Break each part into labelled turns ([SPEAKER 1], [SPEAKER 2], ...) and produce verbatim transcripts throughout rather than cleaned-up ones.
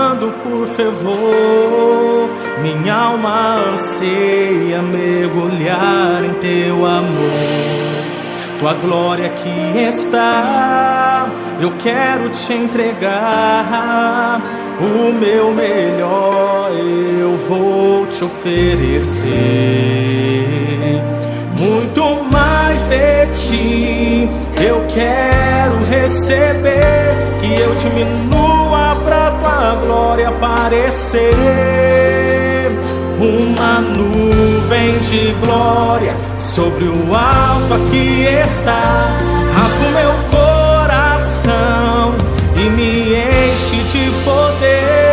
[SPEAKER 1] clamando por fervor. Minha alma anseia mergulhar em teu amor. Tua glória aqui está, eu quero te entregar. O meu melhor eu vou te oferecer. Muito mais de ti eu quero receber. Que eu diminua pra tua glória aparecer. Uma nuvem de glória sobre o alto aqui está. Rasga o meu coração e me enche de poder.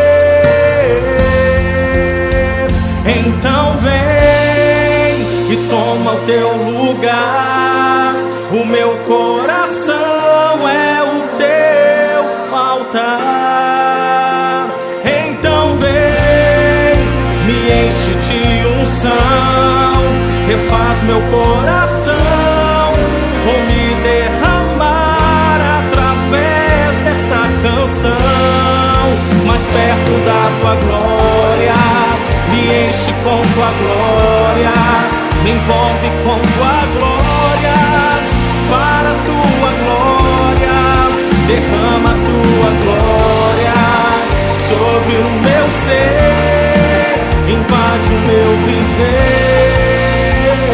[SPEAKER 1] Então vem e toma o teu lugar. O meu coração é o teu altar. Então vem, me enche de unção, refaz meu coração. Vou me derramar através dessa canção. Mais perto da tua glória, me enche com tua glória. Me envolve com tua glória, para a tua glória. Derrama a tua glória sobre o meu ser, invade o meu viver.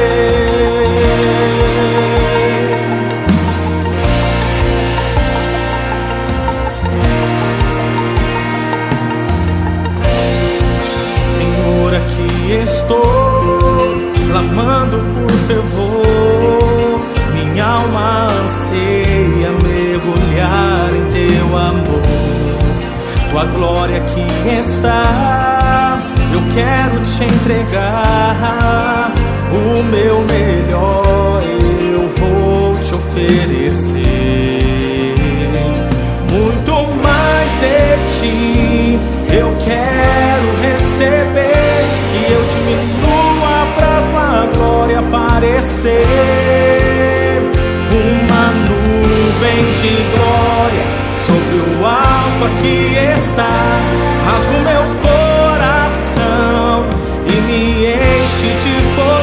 [SPEAKER 1] Senhor, aqui estou, clamando por fervor. Minha alma anseia mergulhar em teu amor. Tua glória aqui está, eu quero te entregar. O meu melhor eu vou te oferecer. Muito mais de ti eu quero receber. Que eu diminua pra tua glória aparecer. Uma nuvem de glória sobre o alto aqui está. Rasga o meu coração e me enche de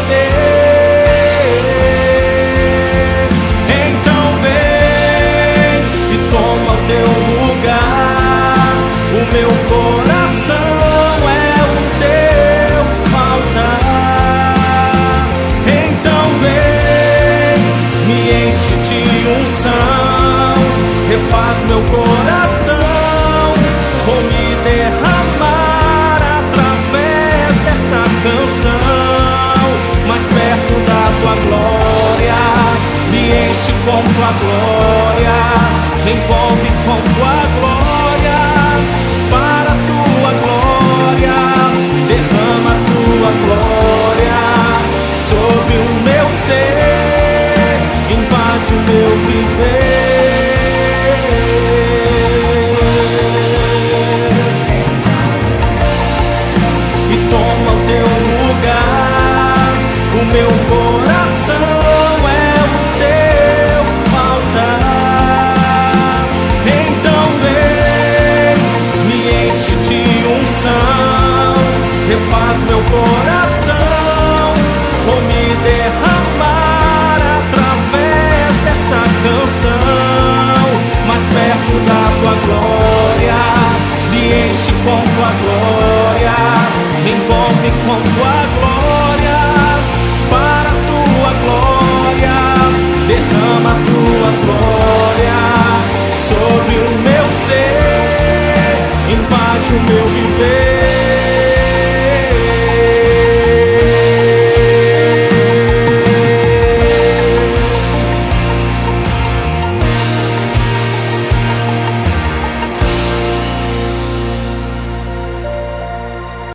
[SPEAKER 1] poder. Então vem e toma o teu lugar. O meu coração é o teu altar. Então vem, me enche de unção, refaz meu coração. Vou me derramar através dessa canção. Mais perto da tua glória, me enche com tua glória. Me envolve com tua glória, para a tua glória. Derrama a tua glória sobre o meu ser, invade o meu viver. E toma o teu lugar. O meu coração é o teu altar. Então vem, me enche de unção, refaz meu coração. Vou me derramar através dessa canção. Mais perto da tua glória, me enche com tua glória. Me envolve com tua glória, para a tua glória. Derrama a tua glória sobre o meu ser, invade o meu viver.